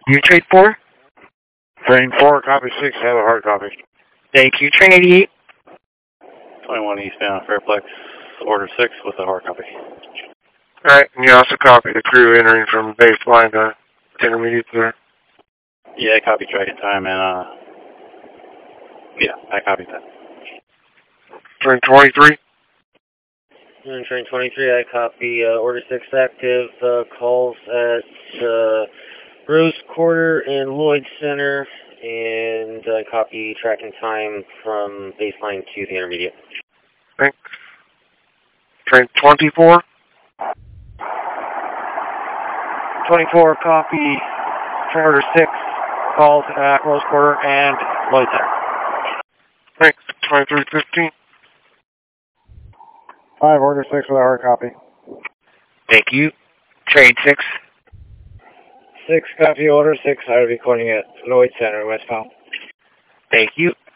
You trade 4? Train 4, copy 6, have a hard copy. Thank you. Train 88. 21 eastbound Fairplex, order 6 with a hard copy. Alright, and you also copy the crew entering from baseline to intermediate there. Yeah, I copied dragon time and, yeah, I copied that. Train 23. Train 23, I copy order 6 active, calls at Rose Quarter and Lloyd Center, and I copy tracking time from baseline to the intermediate. Thanks. Train 24. 24, copy train order 6, calls at Rose Quarter and Lloyd Center. Thanks. 2315. 5, order 6 with a hard copy. Thank you. Train 6. 6, copy order 6, I will be calling at Lloyd Center, westbound. Thank you.